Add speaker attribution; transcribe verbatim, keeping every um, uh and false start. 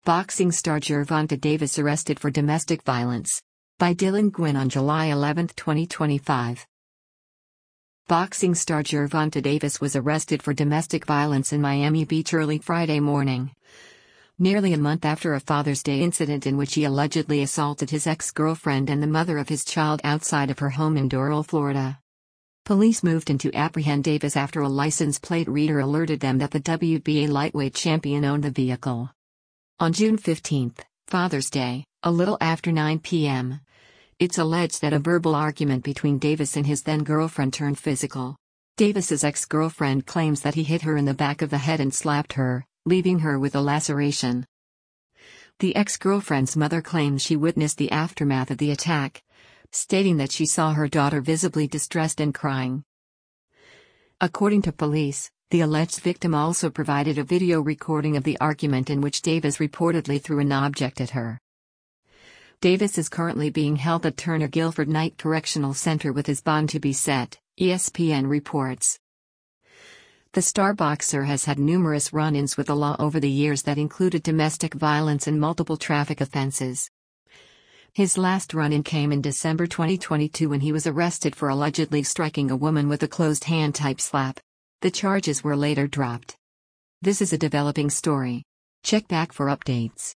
Speaker 1: Boxing star Gervonta Davis arrested for domestic violence. By Dylan Gwynn on July eleventh, twenty twenty-five. Boxing star Gervonta Davis was arrested for domestic violence in Miami Beach early Friday morning, nearly a month after a Father's Day incident in which he allegedly assaulted his ex-girlfriend and the mother of his child outside of her home in Doral, Florida. Police moved in to apprehend Davis after a license plate reader alerted them that the W B A lightweight champion owned the vehicle. On June fifteenth, Father's Day, a little after nine p m, it's alleged that a verbal argument between Davis and his then-girlfriend turned physical. Davis's ex-girlfriend claims that he hit her in the back of the head and slapped her, leaving her with a laceration. The ex-girlfriend's mother claims she witnessed the aftermath of the attack, stating that she saw her daughter visibly distressed and crying. According to police, the alleged victim also provided a video recording of the argument in which Davis reportedly threw an object at her. Davis is currently being held at Turner Guilford Night Correctional Center with his bond to be set, E S P N reports. The star boxer has had numerous run-ins with the law over the years that included domestic violence and multiple traffic offenses. His last run-in came in December twenty twenty-two when he was arrested for allegedly striking a woman with a closed-hand type slap. The charges were later dropped. This is a developing story. Check back for updates.